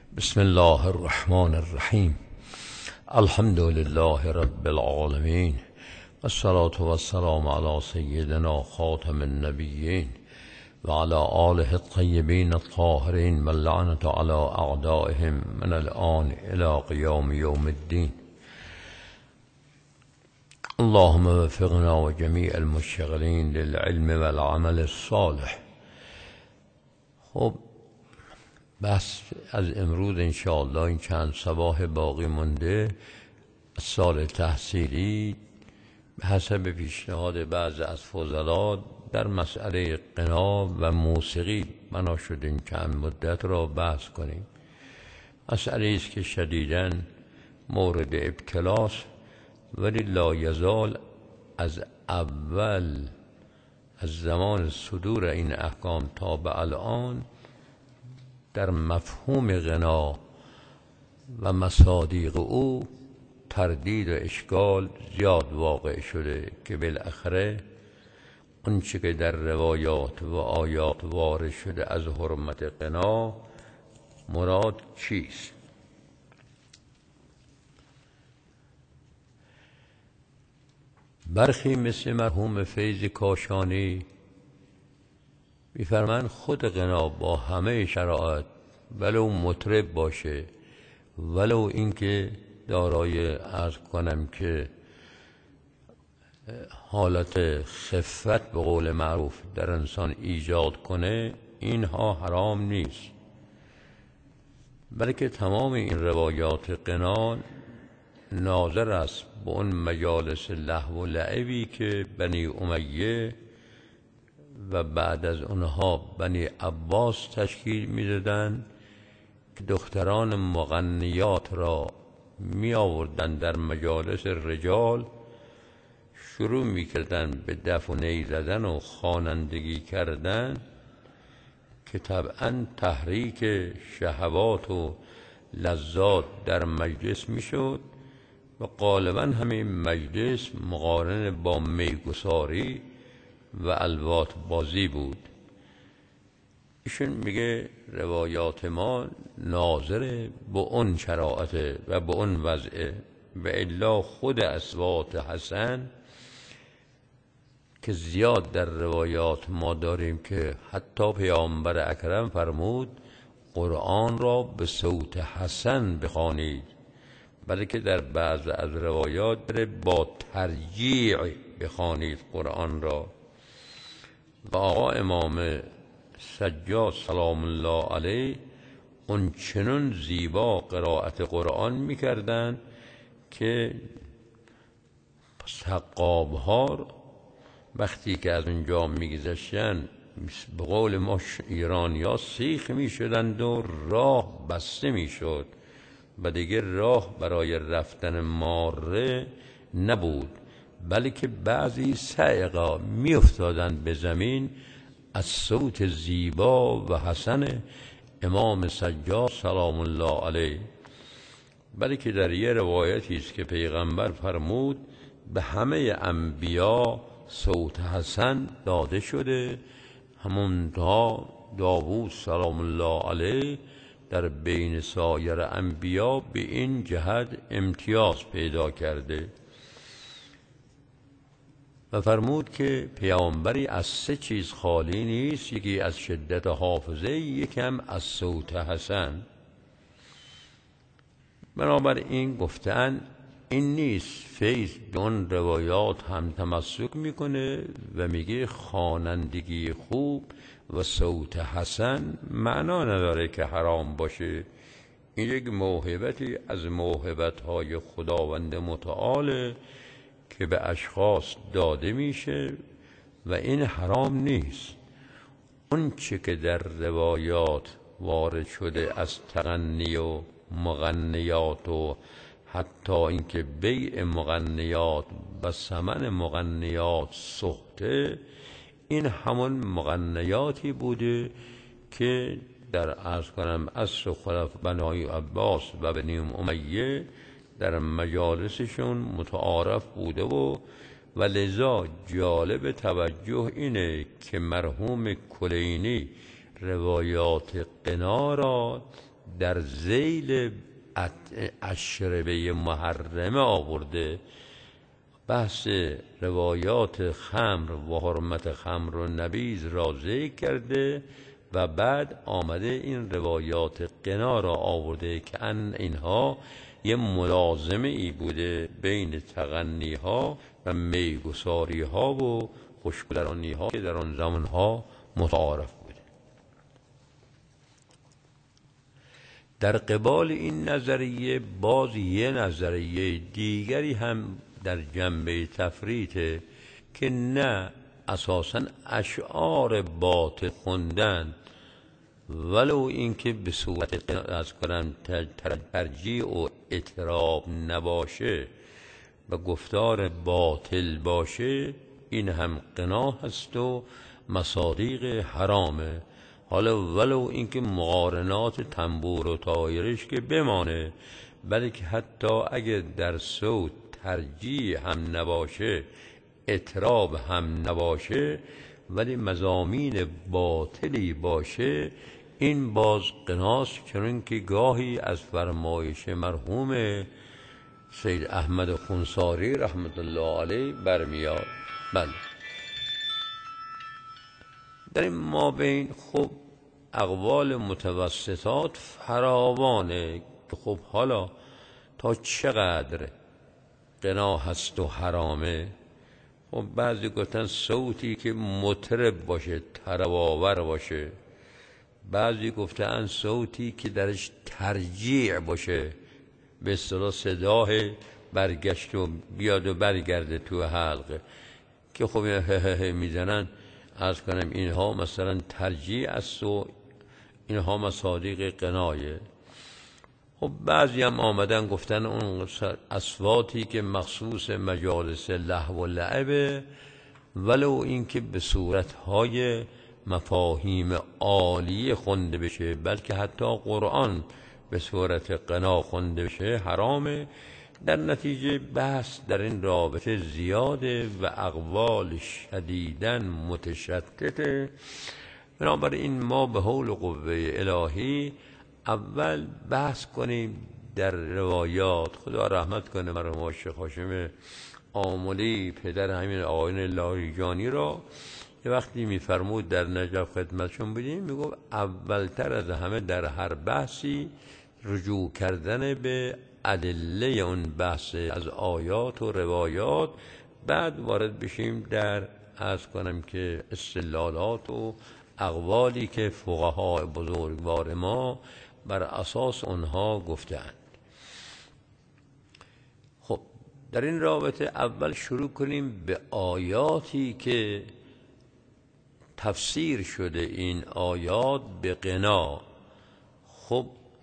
بسم الله الرحمن الرحیم. الحمد لله رب العالمین والصلاة والسلام على سیدنا خاتم النبیین و على آله الطیبین الطاهرین و اللعنة على اعدائهم من الآن الى قیام یوم الدین. اللهم وفقنا و جمیع المشتغلین للعلم والعمل الصالح. خب بس از امروز انشاءالله این چند صباح باقی مونده سال تحصیلی به حسب پیشنهاد بعض از فضلا در مسئله غنا و موسیقی بنا شد این چند مدت را بحث کنیم. مسئله است که شدیداً مورد ابتلاست ولی لا یزال از اول از زمان صدور این احکام تا به الان در مفهوم غنا و مصادیق او تردید و اشکال زیاد واقع شده که بالاخره اونچه که در روایات و آیات وارد شده از حرمت غنا مراد چیست؟ برخی مثل مرحوم فیض کاشانی می‌فرمایند خود غنا با همه شرایط ولو مطرب باشه ولو اینکه دارای عرض کنم که حالت خفت به قول معروف در انسان ایجاد کنه اینها حرام نیست، بلکه تمام این روایات غنا ناظر است به اون مجالس لهو و لعبی که بنی امیه و بعد از اونها بنی عباس تشکیل می‌دادند که دختران مغنیات را می آوردن در مجالس رجال، شروع می‌کردن به دف و نی زدن و خوانندگی کردن که طبعاً تحریک شهوات و لذات در مجلس میشد و غالباً همین مجلس مقارن با میگساری و الوات بازی بود. ایشون میگه روایات ما ناظر به اون شرایط و به اون وضعه و الا خود اصوات حسن که زیاد در روایات ما داریم که حتی پیامبر اکرم فرمود قرآن را به صوت حسن بخوانید، بلکه در بعض از روایات داره با ترجیع بخوانید قرآن را. و آقا امام سجاد سلام الله علیه اون چنون زیبا قرائت قرآن میکردن که سقاب ها وقتی که از اونجا میگذشتن به قول ما ایرانی ها سیخ میشدند و راه بسته میشد و دیگه راه برای رفتن ماره نبود، بلکه بعضی صعقا می افتادند به زمین از صوت زیبا و حسن امام سجاد سلام الله علیه. بلکه در یه روایتی است که پیغمبر فرمود به همه انبیا صوت حسن داده شده، همون داوود سلام الله علیه در بین سایر انبیا به این جهت امتیاز پیدا کرده و فرمود که پیامبری از سه چیز خالی نیست، یکی از شدت حافظه، یکم از صوت حسن. بنابراین گفتن این نیست فیض به اون روایات هم تمسک میکنه و میگه خوانندگی خوب و صوت حسن معنا نداره که حرام باشه، این یک موهبتی از موهبت‌های خداوند متعال که به اشخاص داده میشه و این حرام نیست. اون چه که در روایات وارد شده از تغنی و مغنیات و حتی اینکه بیع مغنیات و ثمن مغنیات سخته، این همون مغنیاتی بوده که در عرض کنم عصر بنی عباس و بنی امیه در مجالسشون متعارف بوده و لذا جالب توجه اینه که مرحوم کلینی روایات غنا را در ذیل اشربه محرمه آورده، بحث روایات خمر و حرمت خمر و نبیذ را ذکر کرده و بعد آمده این روایات غنا را آورده که اینها یه ملازمه ای بوده بین تغنی ها و میگساری ها و خوشگذرانی ها که در آن زمان ها متعارف بوده. در قبال این نظریه باز یه نظریه دیگری هم در جنبه تفریطه که نه، اساساً اشعار باطل خوندن ولو اینکه به صورت از کنم ترجیع و اطراب نباشه و گفتار باطل باشه، این هم غنا هست و مصادیق حرامه. حالا ولو اینکه مقارنات تنبور و طایرش که بمانه، بلکه حتی اگه در صوت ترجیع هم نباشه، اطراب هم نباشه، ولی مضامین باطلی باشه، این باز غناست. چون که گاهی از فرمایش مرحوم سید احمد خونساری رحمت الله علیه برمیاد. بله، در این مابین خب اقوال متوسطات فراوانه که خب حالا تا چقدر غنا هست و حرامه. خب بعضی گفتن صوتی که مطرب باشه، طرب‌آور باشه. بعضی گفتن صوتی که درش ترجیع باشه، به اصطلاح صداه برگشت و بیاد و برگرده تو حلقه، که خب میزنن از کنم اینها مثلا ترجیع است و اینها مصادیق غنایه. خب بعضی هم آمدن گفتن اون اصواتی که مخصوص مجالس لهو و لعبه، ولو اینکه به صورتهای مفاهیم عالیه خونده بشه، بلکه حتی قرآن به صورت غنا خونده بشه، حرامه. در نتیجه بحث در این رابطه زیاده و اقوال شدیداً متشتته. بنابراین ما به حول قوه الهی اول بحث کنیم در روایات. خدا رحمت کنه مرحوم شیخ هاشم آملی، پدر همین آقایان لاریجانی را، یه وقتی میفرمود در نجف خدمتشون بودیم، میگفت اولتر از همه در هر بحثی رجوع کردن به ادله اون بحث از آیات و روایات، بعد وارد بشیم در عرض کنم که استدلالات و اقوالی که فقها بزرگوار ما بر اساس اونها گفتند. خب در این رابطه اول شروع کنیم به آیاتی که تفسیر شده این آیات به غنا. خب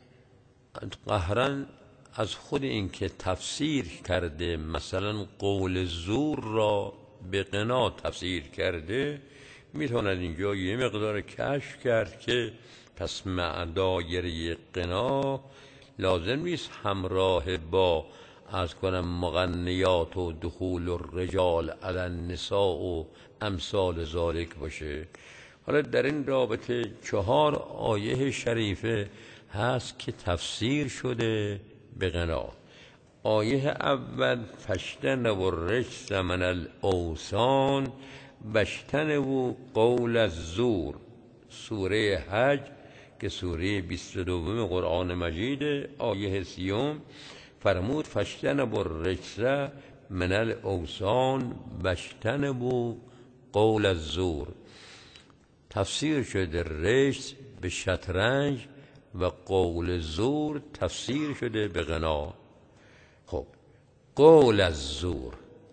قهرن از خود این که تفسیر کرده، مثلا قول زور را به غنا تفسیر کرده، میتوند اینجا یه مقدار کشف کرد که پس دایره غنا لازم نیست همراه با از کنم مغنیات و دخول الرجال علی النساء و امثال ذالک باشه. حالا در این رابطه 4 آیه شریفه هست که تفسیر شده به غنا. آیه اول فاجتنبوا الرجس من الاوثان واجتنبوا قول الزور، سوره حج که سوره 22 قرآن مجید، آیه 30 فرمود فاجتنبوا الرجس من الاوثان واجتنبوا قول الزور. تفسیر شده رجس به شطرنج و قول زور تفسیر شده به غنا. خب قول الزور،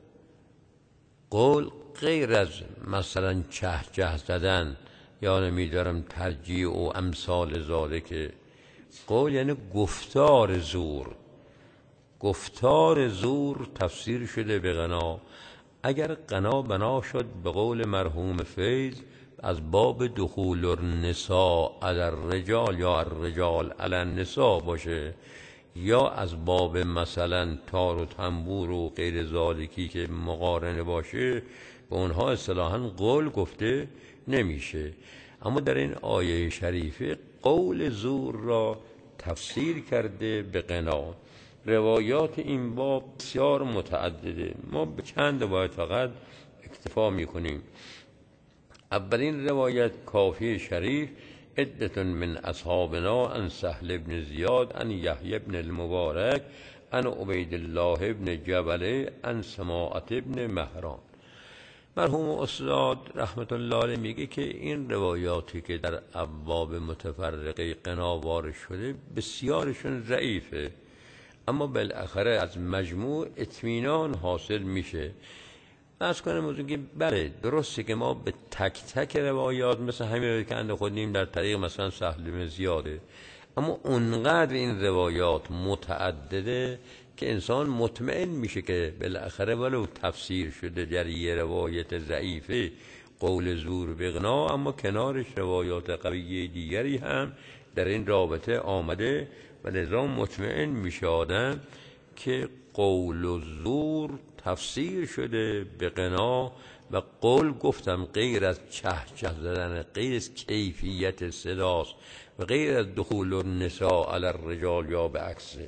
قول غیر از مثلا چه زدن یا نمیدارم ترجیع و امثال ذالک، قول یعنی گفتار زور. گفتار زور تفسیر شده به غنا. اگر غنا بنا شد به قول مرحوم فیض از باب دخول النساء علی الرجال یا الرجال علی النساء باشه، یا از باب مثلا تار و تنبور و غیر ذالکی که مقارنه باشه، به اونها اصطلاحاً قول گفته نمیشه. اما در این آیه شریفه قول زور را تفسیر کرده به قنا. روایات این باب بسیار متعدده، ما به چند روایت فقط اکتفا میکنیم. اولین روایت کافی شریف عدة من اصحابنا عن سهل بن زیاد عن یحیی بن المبارک عن عبید الله بن جبل عن سماعة بن مهران. مرحوم استاد رحمت الله علیه میگه که این روایاتی که در ابواب متفرقه قنا وارد شده بسیارشون ضعیفه، اما بالاخره از مجموع اطمینان حاصل میشه. از کنم که بله درسته که ما به تک تک روایات مثل همین که اند خودیم در طریق مثلا سهل بن زیاده، اما اونقدر این روایات متعدده که انسان مطمئن میشه که بالاخره ولو تفسیر شده در یه روایت ضعیفه قول زور بغنا، اما کنارش روایات قویه دیگری هم در این رابطه آمده و لذا مطمئن میشه آدم که قول زور تفسیر شده به قنا. و قول گفتم غیر از چه زدن، غیر از کیفیت صداست و غیر از دخول النساء علی الرجال یا به عکسه.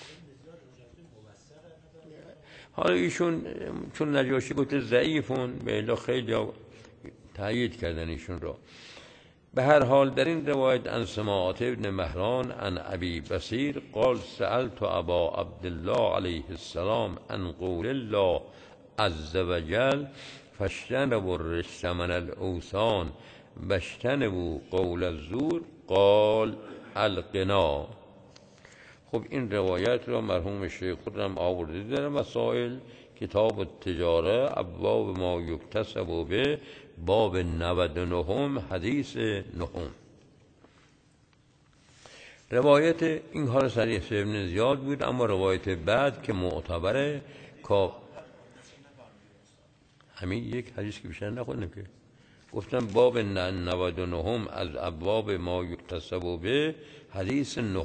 حالا ایشون چون نجاشی گفته ضعیفون، به الا خیلی تایید کردن ایشون را. به هر حال در این روایت عن سماعة ابن مهران عن ابی بصیر قال سألت ابا عبدالله علیه السلام عن قول الله عز وجل فاجتنبوا الرجس من الاوثان واجتنبوا قول الزور قال القنا. خب این روایت را مرحوم شیخ خودم آورده در مسائل کتاب التجاره ابواب ما یکتسب به باب 99 حدیث 9. روایت این حال صریح ابن زیاد بود، اما روایت بعد که معتبره همین یک حدیث که بیشتر نخوندم که گفتم باب 99 از ابواب ما یکتسب به حدیث 9.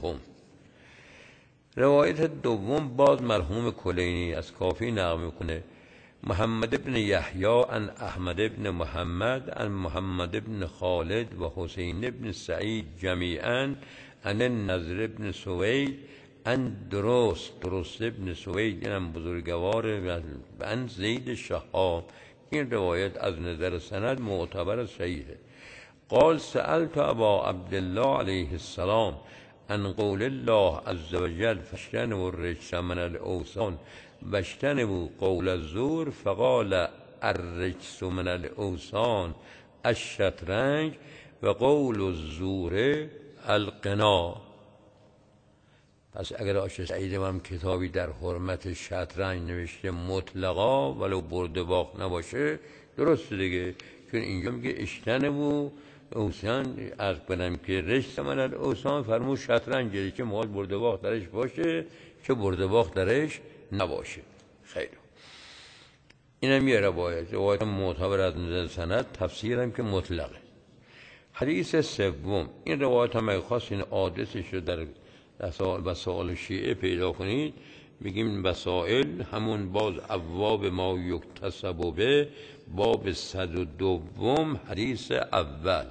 روایت دوم باز مرحوم کلینی از کافی نقل میکنه محمد بن یحیی عن احمد بن محمد عن محمد بن خالد و حسین بن سعید جمیعا عن النضر بن سوید عن درست بن سوید، اینم بزرگوار، عن زید شهاب. این روایت از نظر سند معتبر صحیحه. قال سألت ابا عبدالله علیه السلام عن قول الله عز وجل فاجتنبوا الرجس من الاوثان واجتنبوا قول الزور فقال الرجس من الاوثان الشطرنج و قول الزور القنا. پس اگر آشت سعید هم کتابی در حرمت شطرنج نوشته مطلقا ولو برده باخت نباشه درسته دیگه، چون اینجا میگه اجتنبوا اوثان، از کنم که رجس من الاوثان فرمود شطرنج، چه مواد برده باخت درش باشه چه برده باخت درش نباشه. خیلی اینم یه روایت معتبر از نظر سند، تفسیرم که مطلقه. حدیث سوم، این روایت هم خاص این آدرسش رو در وسائل شیعه پیدا کنید، میگیم وسائل همون باز ابواب ما یکتسب به باب 102 حدیث اول.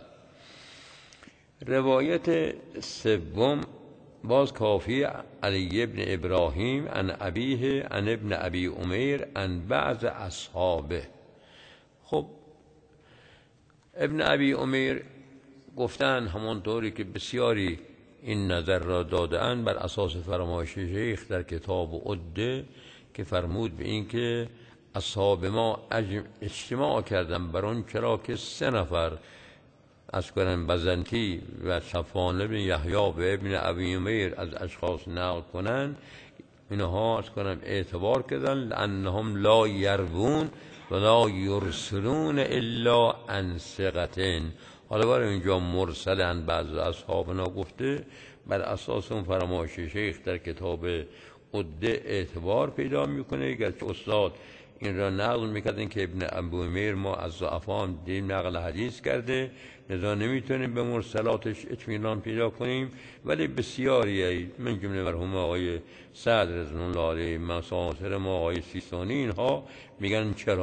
روایت سوم باز کافی علی ابن ابراهیم عن ابیه عن ابن ابی امیر عن بعض اصحابه. خب ابن ابی امیر گفتن همونطوری که بسیاری این نظر را دادن بر اساس فرمایش شیخ در کتاب عده که فرمود به این که اصحاب ما اجتماع کردن بر اون چرا که 3 نفر از کنن بزنتی و صفوان بن یحیی و ابن ابی امیر از اشخاص نقل کنن، اینها از کنن اعتبار کردن لانهم لا یروون و لا یرسلون الا عن ثقة. حالا برای اینجا مرسلن بعض اصحابنا گفته بر اساس اون فرمایش شیخ در کتاب عده اعتبار پیدا میکنه. گرچه استاد این را نقل میکردن که ابن ابو امیر ما از ضعفان دیم نقل حدیث کرده، لذا نمیتونیم به مرسلاتش اطمینان پیدا کنیم، ولی بسیاری من جمله مرحوم آقای سعد رضوان الله علیه، مساصر ما آقای سیستانی، اینها میگن چرا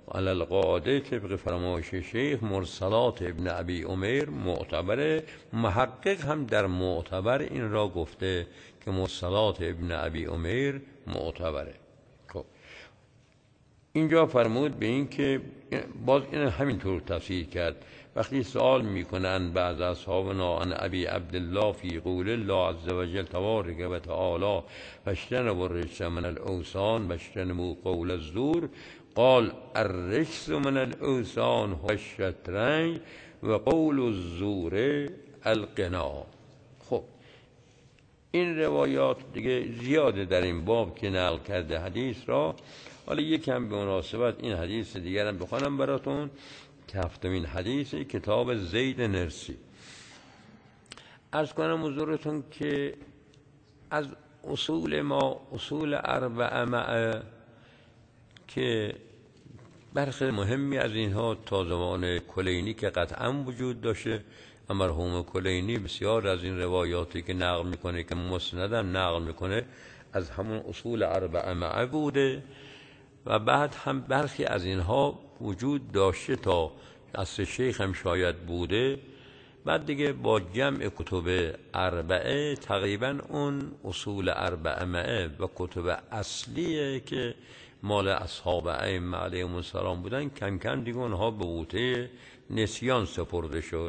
علی القاعده طبق فرمایش شیخ مرسلات ابن ابی عمیر معتبره. محقق هم در معتبر این را گفته که مرسلات ابن ابی عمیر معتبره. خب اینجا فرمود به این که باز این همینطور تفسیر کرد. وقتی سوال میکنن بعض اصحابنا عن ابی عبدالله فی قول الله عز وجل تبارک و تعالی فاجتنبوا الرجس من الاوثان واجتنبوا قول الزور قال الرجس من الاوثان هو الشطرنج و قول الزور الغنا. خب این روایات دیگه زیاده در این باب که نقل کرده حدیث را. حالا یکم به مناسبت این حدیث دیگر هم بخوانم براتون که هفتمین حدیث کتاب زید نرسی. عرض کنم حضورتون که از اصول ما اصول اربعه که برخی مهمی از اینها تا زمان کلینی که قطعا وجود داشته، مرحوم کلینی بسیار از این روایاتی که نقل میکنه که مسندم نقل میکنه از همون اصول اربعه بوده و بعد هم برخی از اینها وجود داشته تا عصر شیخ هم شاید بوده. بعد دیگه با جمع کتب اربعه تقریبا اون اصول اربعه و کتب اصلیه که مال اصحاب ائمه علیهم السلام بودن کم کم دیگه اونها به بوته نسیان سپرده شد.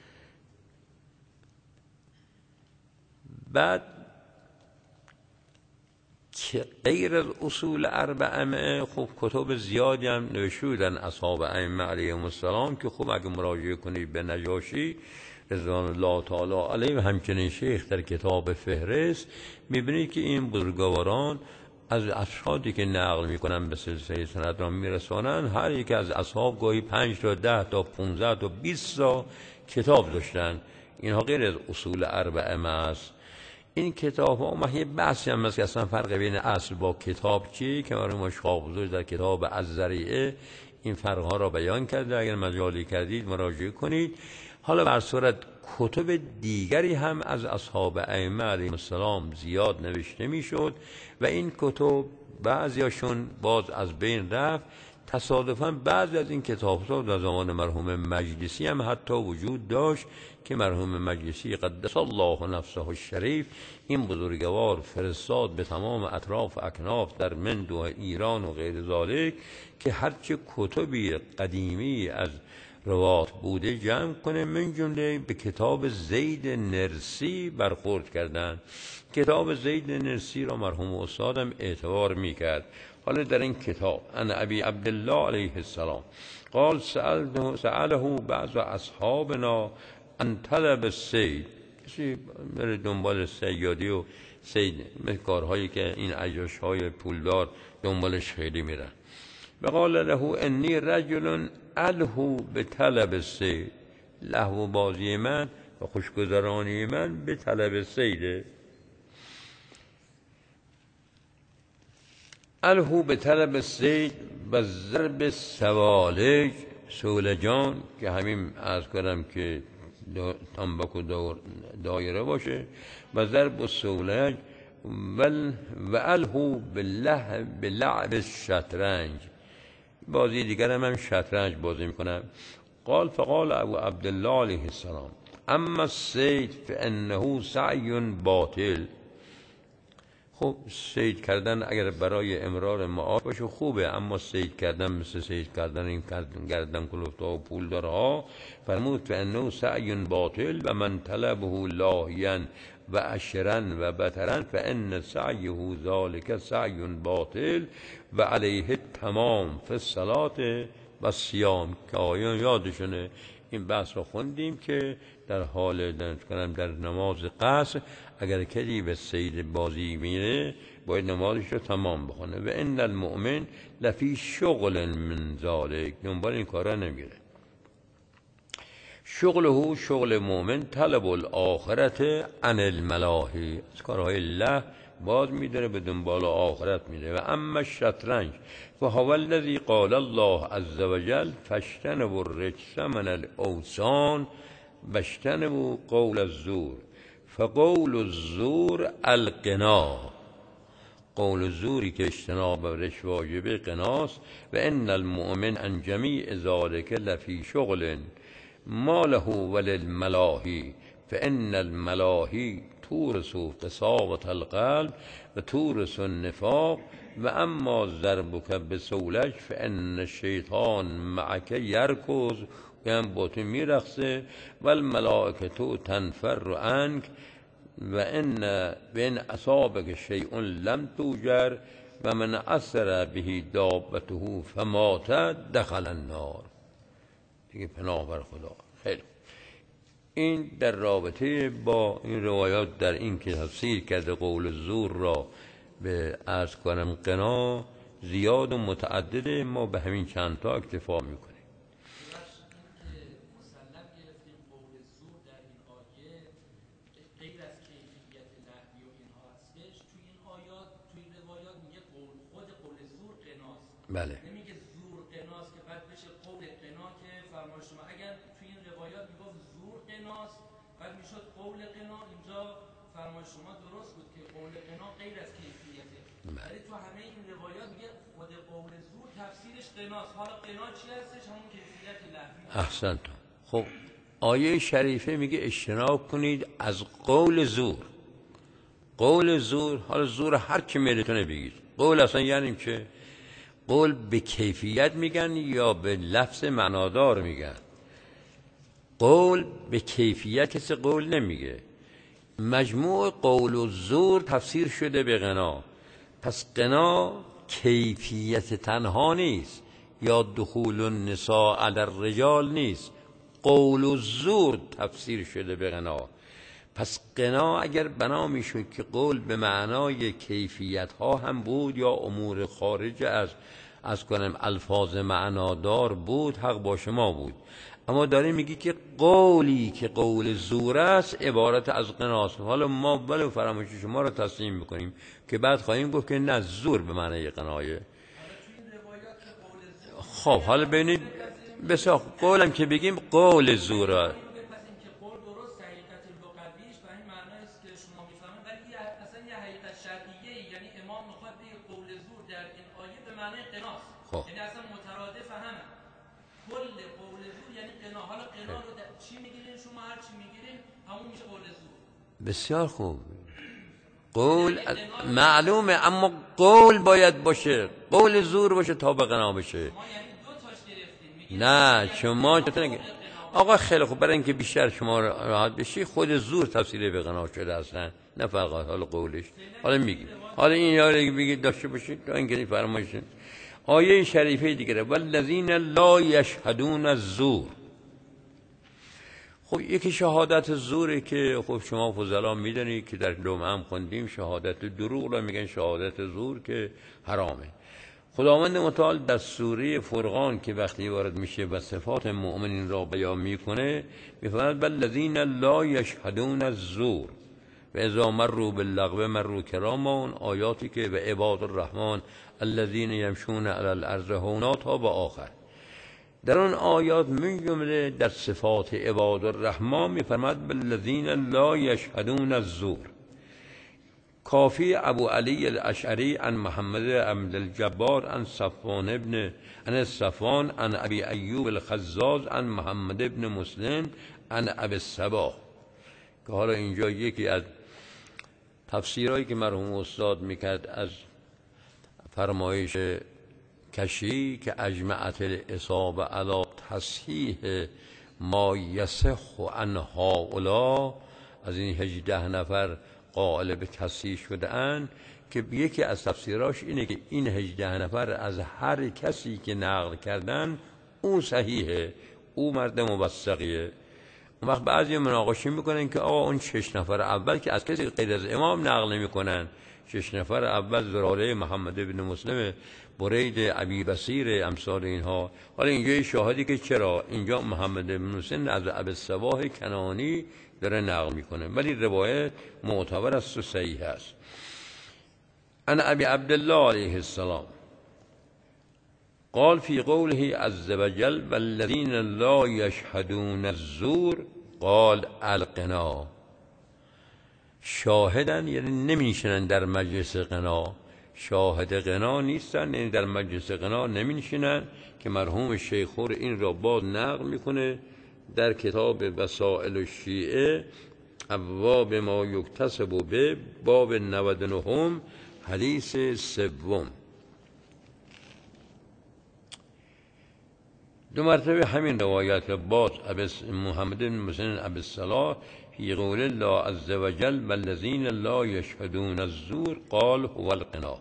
بعد که غیر از اصول اربعه خب کتب زیادی هم نوشتن اصحاب ائمه علیهم السلام که خب اگه مراجعه کنید به نجاشی رضوان الله تعالی علیه و همچنین شیخ در کتاب فهرست میبینید که این بزرگواران از اشخاصی که نقل میکنن به سلسله سند را میرسانن هر یک از اصحاب گاهی 5 تا 10 تا 15 تا 20 تا کتاب داشتن. اینها غیر از اصول اربعه است. این کتاب ها ما یه بحثی هم هست که اصلا فرق بین اصل با کتاب چیه که مرحوم شاه بزرگ در کتاب الذریعه این فرق ها را بیان کرده. اگر مجالی کردید مراجعه کنید. حالا بر صورت کتب دیگری هم از اصحاب ائمه علیهم السلام زیاد نوشته میشد و این کتب بعضیاشون باز از بین رفت. تصادفاً بعضی از این کتاب‌ها در زمان مرحوم مجلسی هم حتی وجود داشت که مرحوم مجلسی قدس الله نفسه الشریف این بزرگوار فرستاد به تمام اطراف اکناف در مند و ایران و غیر ذالک که هرچه کتبی قدیمی از روات بوده جمع کنه. من جمله به کتاب زید نرسی برخورد کردن. کتاب زید نرسی را مرحوم استادم اعتبار میکرد. حالا در این کتاب ان ابی عبدالله علیه السلام قال سأله بعض اصحابنا ان طلب الصید. کسی بره دنبال صیادی و صید کارهایی که این عجاش‌های پولدار دنبالش خیلی میرن. و قال له انی رجل الهو به طلب الصید. لهو بازی من و خوشگذرانی من به طلب صیده. الهو به طلب الصید و ضرب سوالج سولجان که همین عرض کنم که تنبک و دایره باشه و ضرب سولج و الهو به لعب شطرنج. بازی دیگر هم شطرنج بازی میکنم. قال فقال ابو عبدالله علیه السلام اما الصید فانه سعی باطل. خب صید کردن اگر برای امرار معاش باشه خوبه، اما صید کردن مثل صید کردن این گردن کلفت ها و پول داره ها فرمود فانه سعی باطل و من طلبه لاهیا و اشرا و بطرا فان سعیه ذلك سعی باطل و علیه تمام فی الصلاة و صیام. که آیان یادشونه این بحث رو خوندیم که در حال در نماز قصر اگر کسی به صید بازی میره باید نمازش رو تمام بخونه. و ان المؤمن لفی شغل من ذلک، دنبال این کارا نمیره. شغله شغل مؤمن طلب الاخرت عن الملاهی، از کارهای الله باز میداره به دنبال آخرت میره. و اما الشطرنج فهو الذی قال الله عز وجل فاجتنبوا الرجس من الاوثان واجتنبوا قول الزور فقول الزور الغنا. قول زوری که اجتناب ازش واجبه قناست. و ان المؤمن عن جمیع ذلک لفی شغل ما له وللملاهی فان الملاهی تورث قساوة القلب و تورث النفاق و اما ضربک بسولک فان الشیطان معک یرکض، یعنی با تو میرقصه. و الملائکه تنفر عنک و ان اصابک شیء لم توجر و من اثر به دابته فمات دخل النار. دیگه پناه بر خدا. خیلی این در رابطه با این روایات در این که تفسیر کرده قول زور را به عرض کنم قنا زیاد و متعدده، ما به همین چند تا اکتفا میکنیم. بله. نمیگه زور قناس که بعد بشه قول قنا که فرمایش شما اگر توی این روایات میگفت زور قناس بعد میشد قول قنا، اینجا فرمایش شما درست بود که قول قنا غیر از کیفیته، ولی تو همه این روایات میگه خود قول زور تفسیرش قناس. حالا قنا چی هستش؟ همون کیفیت لفظی. احسنت. خب آیه شریفه میگه اجتناب کنید از قول زور. قول زور، حالا زور هر کی میتونه بگید. قول اصلا یعنی که قول به کیفیت میگن یا به لفظ معنادار میگن؟ قول به کیفیت کسی قول نمیگه. مجموع قول و زور تفسیر شده به قنا. پس قنا کیفیت تنها نیست یا دخول النساء علی الرجال نیست، قول و زور تفسیر شده به قنا. پس قنا اگر بنا میشد که قول به معنای کیفیت ها هم بود یا امور خارج از کنم الفاظ معنادار بود، حق با شما بود. اما داره میگی که قولی که قول زور است عبارت از قناست. حالا ما بله فراموش شما را تسلیم میکنیم که بعد خواهیم گفت که نه زور به معنای قنایه. خب حالا ببینید بسیار قولم که بگیم قول زوره یعنی اصلا مترادف همه. کل قول زور یعنی قنا. حالا قنا رو چی میگیرین شما؟ هر چی میگیرین همون میشه قول زور. بسیار خوب. قول معلومه، اما قول باید باشه، قول زور باشه تا به قنا بشه. ما یعنی دو تاش گرفتیم. نه شما چطور آقا خیلی خوب، برای اینکه بیشتر شما راحت بشی خود زور تفسیر به قنا شده اصلا، نه فقط حالا قولش. حالا میگیم، حالا این یاری بگید داشته باشید تا اینکه فرمایشین آیه شریفه دیگره والذین لا یشهدون الزور. خب یکی شهادت زوره که خب شما فضلا میدونید که در لومه هم خوندیم شهادت دروغ را میگن شهادت زور که حرامه. خداوند متعال در سوره فرقان که وقتی وارد میشه و صفات مؤمنین را بیان میکنه میفرماید والذین لا یشهدون الزور و اذا مروا باللغو مروا کراما، آیاتی که و عباد الرحمن الذین یمشون علی الارض هونا تا به آخر. در اون آیات من جمله در صفات عباد الرحمن میفرماید بالذین لا یشهدون الزور. کافی ابو علی الاشعری عن محمد عبد الجبار عن صفوان عن ابی ایوب الخزاز عن محمد ابن مسلم عن ابی الصباح، که حالا اینجا یکی از تفسیرهایی که مرحوم استاد میکرد از فرمایش کشی که اجمعت الاصابه علی تصحیح ما یصح عن هؤلاء، از این 18 نفر قائل به تصحیح شده اند، که یکی از تفسیراش اینه که این 18 نفر از هر کسی که نقل کردن اون صحیحه، او مرد موثقیه. اون وقت بعضی مناقشه میکنن که آقا اون 6 نفر اول که از کسی غیر از امام نقل نمیکنن، 6 نفر اول زراله محمد ابن مسلم، برید ابی بصیر، امثال اینها. حالا اینجا شاهدی که چرا اینجا محمد ابن مسلم از ابی الصباح کنانی داره نقل میکنه، ولی روایت معتبر است و صحیح است. ان ابی عبدالله علیه السلام قال فی قوله عز وجل والذین لا یشهدون الزور قال القنا. شاهدن یعنی نمیشنن در مجلس قنا، شاهد غنا نیستن، یعنی در مجلس غنا نمی‌نشینن که مرحوم شیخور این را باز نقل میکنه در کتاب وسائل الشیعه ابواب ما یکتسب به باب 99 حدیث سوم. دو مرتبه همین روایت باز محمد بن مسلم ابی صلاح فی قول الله عز وجل والذین لا یشهدون الزور قال هو الغنا.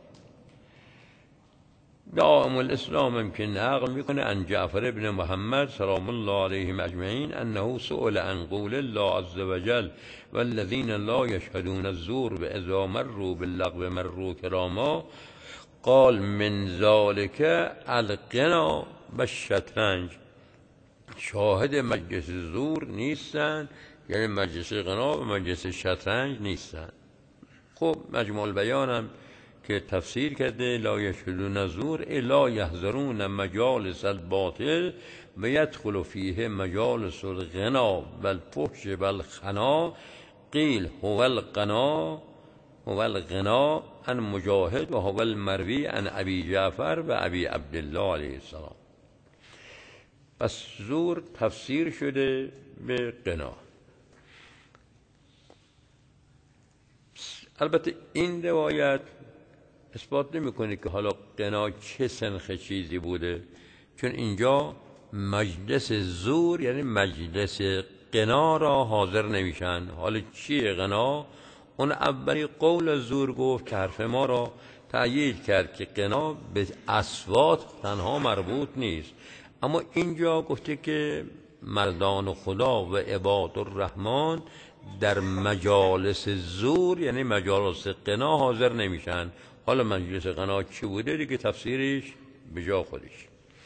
دائم الاسلام هم که نقل میکنه عن جعفر ابن محمد سلام الله علیهم اجمعین انه سئل عن قول الله عز وجل والذین لا یشهدون الزور و اذا مروا باللغو مروا کراما قال من ذلك الغنا و شطرنج. شاهد مجلس زور نیستن، یعنی مجلس غنا و مجلس شطرنج نیستن. خب مجموع البیان هم که تفسیر کرده لا یشهدون الزور لا یحضرون مجالس الباطل و یدخل فیه مجالس الغنا و الفحش و الخنا قیل هو الغنا عن مجاهد و هو المروی عن ابی جعفر و ابی عبدالله علیه السلام. پس زور تفسیر شده به غنا. البته این روایت اثبات نمی‌کنه که حالا غنا چه سنخ چیزی بوده، چون اینجا مجلس زور یعنی مجلس غنا را حاضر نمیشن. حالا چیه غنا؟ اون اولی قول زور گفت که حرف ما را تأیید کرد که غنا به اصوات تنها مربوط نیست، اما اینجا گفته که مردان خدا و عباد الرحمن در مجالس زور یعنی مجالس غنا حاضر نمیشن. حالا مجلس غنا چی بوده دیگه تفسیرش به جا خودش.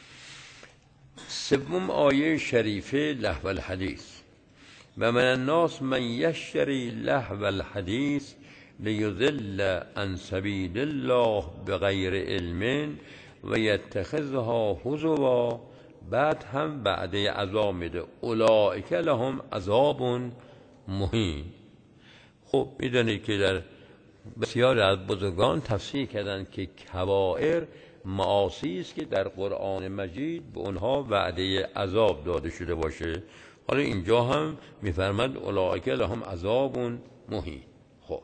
سوم آیه شریفه لهو الحدیث و من الناس من یشتری لهو الحدیث لیضل عن سبیل الله بغیر علم و یتخذها هزوا. بعد هم بعد عذاب میده اولئک لهم عذاب مهین. خب میدونید که در بسیاری از بزرگان تفسیر کردند که کبائر معاصی است که در قرآن مجید به اونها وعده عذاب داده شده باشه. حالا اینجا هم میفرماد اولئک لهم عذاب مهین. خب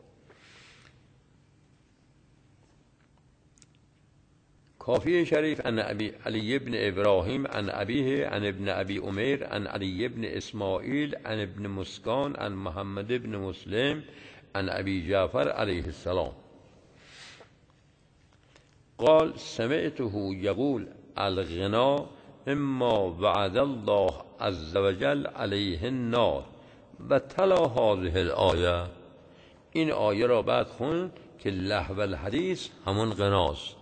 کافی شریف عن علی ابن ابراهیم عن ابیه عن ابن ابی عمیر عن علی ابن اسماعیل عن ابن مسکان عن محمد ابن مسلم عن ابی جعفر علیه السلام قال سمعته یقول الغنا اما وعد الله عز وجل علیه النار و تلا هذه الآیه. این آیه را بعد خوند که لهو الحدیث همون غناست.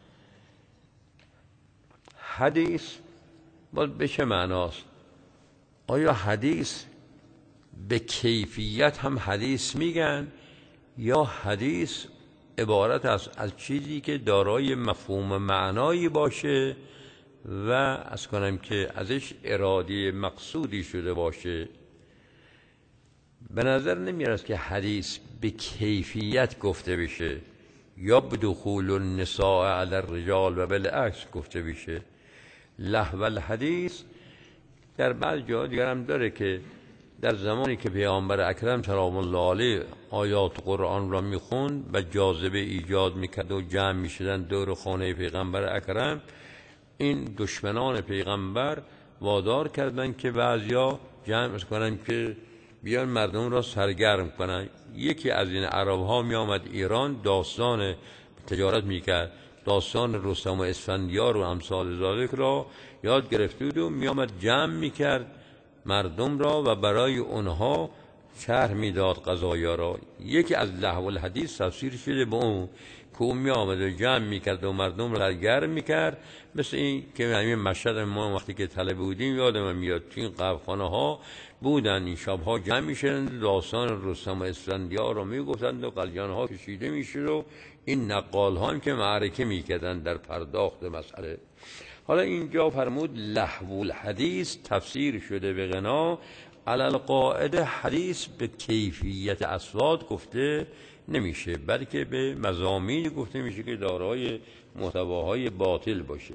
حدیث باید به چه معناست؟ آیا حدیث به کیفیت هم حدیث میگن یا حدیث عبارت است از چیزی که دارای مفهوم معنایی باشه و از کنم که ازش اراده مقصودی شده باشه؟ به نظر نمیاد که حدیث به کیفیت گفته بشه یا به دخول النساء علی الرجال و بالعکس گفته بشه. لهو الحدیث در بعض جا دیگر هم داره که در زمانی که پیامبر اکرم سلام الله علیه آیات قرآن را میخوند و جاذبه ایجاد میکرد و جمع میشدن دور خانه پیغمبر اکرم، این دشمنان پیغمبر وادار کردن که بعضیا جمع کنن که بیان مردم را سرگرم کنن. یکی از این عرب ها می آمد ایران، داستان تجارت میکرد، داستان رستم و اسفندیار و امثال ذالک را یاد گرفته بود و می آمد جمع میکرد مردم را و برای اونها شرح میداد قضایا را. یکی از لهو الحدیث تفسیر شده به اون که اون می آمد و جمع میکرد و مردم را سرگرم میکرد. مثل این که همین مشهد ما وقتی که طلبه بودیم یادم میاد تو این قهوه‌خانه ها بودن، این شبها جمع میشدند داستان رستم و اسفندیار رو میگفتند و قلیان ها کشیده میشد و این نقال ها هم که معرکه میکردند در پرداخت مسئله. حالا اینجا فرمود لهو الحدیث تفسیر شده به غنا، علالقاعده حدیث به کیفیت اصوات گفته نمیشه، بلکه به مضامین گفته میشه که دارای محتواهای باطل باشه.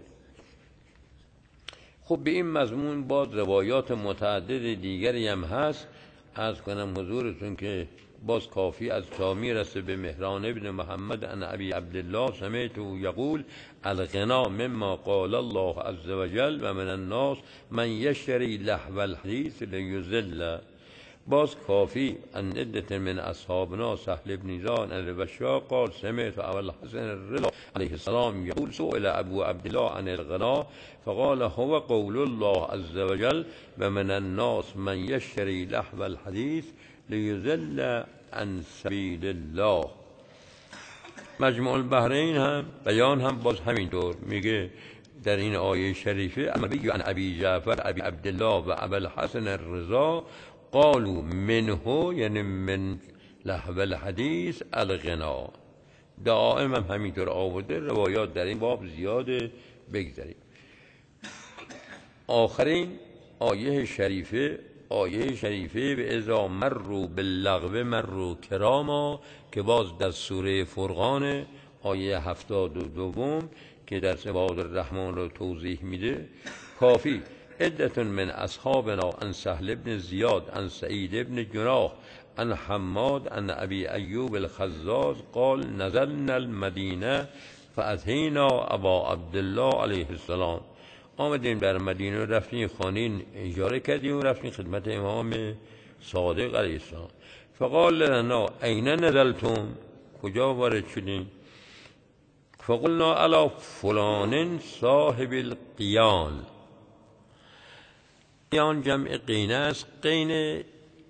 خب به این مضمون باز روایات متعدد دیگری هم هست. عرض کنم حضورتون که باز کافی از تا میرسه به مهران ابن محمد عن ابی عبدالله سمعته یقول الغنا مما قال الله عز وجل و من الناس من یشتری لهو الحدیث لیضل. باز کافی ان عدة من اصحابنا سهل بن زان البشار قال سمعت ابا الحسن الرضا علیه السلام یقول سئل ابو عبدالله عن الغنا فقال هو قول الله عز وجل و من الناس من یشتری لهو الحدیث لیضل عن سبیل الله. مجموع البحرین هم بیان هم باز همینطور میگه در این آیه شریفه النبی عن ابی جعفر ابی عبدالله و ابی الحسن الرضا قالوا منه یعنی من لهو الحدیث الغنا. دائما هم همینطور آورده، روایات در این باب زیاده. بگذاریم آخرین آیه شریفه به اذا مروا باللغو مروا کراما که باز در سوره فرقان آیه 72 که در عباد الرحمن رو توضیح میده. کافی عدة من اصحابنا عن سهل بن زیاد عن سعید بن جناح عن حماد عن ابی ایوب الخزاز قال نزلنا المدینه فاتینا ابا عبدالله علیه السلام. آمدیم در مدینه، رفتیم خانین اجاره کردیم و رفتیم خدمت امام صادق علیه السلام. فقال لنا این نزلتم، کجا وارد شدیم؟ فقلنا علی فلان صاحب القیان. قیان جمع قینه است. قینه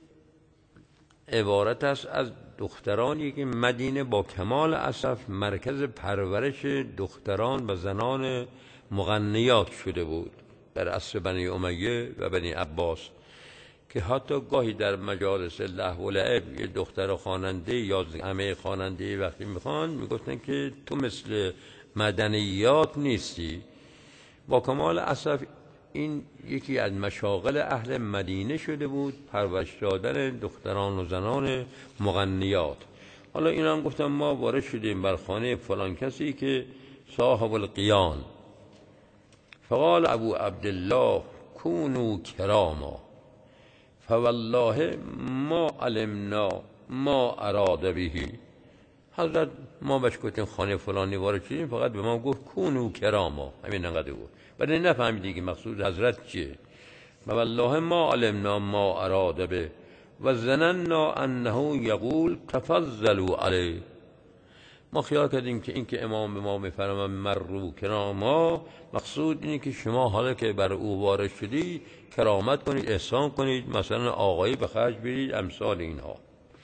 عبارت است از دخترانی که مدینه با کمال اسف مرکز پرورش دختران و زنان مغنیات شده بود در عصر بنی امیه و بنی عباس، که حتی گاهی در مجالس لهو و لعب یه دختر خواننده یا همه خواننده وقتی میخوان میگفتن که تو مثل مدنیات نیستی. با کمال اسف این یکی از مشاغل اهل مدینه شده بود، پرورش دادن دختران و زنان مغنیات. حالا این هم گفتم ما وارد شدیم بر خانه فلان کسی که صاحب القیان. فقال ابو عبدالله کونوا کراما فوالله ما علمنا ما اراد بهی. حضرت ما بهش گفتیم خانه فلانی وارد شدیم، فقط به ما گفت کونوا کراما، همین انقدر بود، ولی نفهمیدی که مقصود حضرت چیه. والله ما علمنا ما اراد به و ظننا انه یقول تفضلوا علیه. ما خیال کردیم که این که امام به ما میفرماید مروا کراما، مقصود اینه که شما حالا که بر او وارد شدی کرامت کنید، احسان کنید، مثلا آقایی به خرج برید، امثال اینها.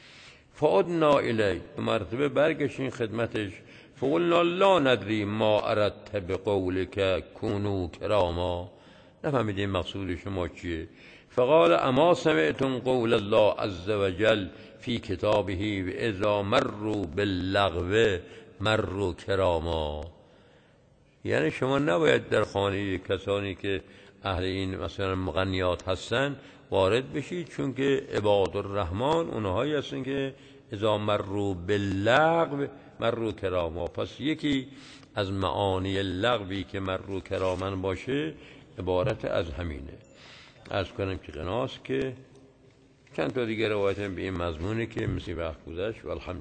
فعدنا الیه، مرتبه برگشتیم خدمتش. فقلنا لا ندری ما اردت بقولک کونوا کراما، نفهمیدیم مقصود شما چیه. فقال اما سمعتم قول الله عز وجل فی کتابه و اذا مروا باللغو مروا کراما. یعنی شما نباید در خانه کسانی که اهل این مثلا مغنیات هستن وارد بشید، چون که عباد الرحمن اونهایی هستن که اذا مروا باللغو مروا کراما. پس یکی از معانی لغوی که مروا کراما باشه عبارت از همینه. عرض کنم که قناست که چند تا دیگر روایت به این مضمونه که مثل وقت گذشت. والحمد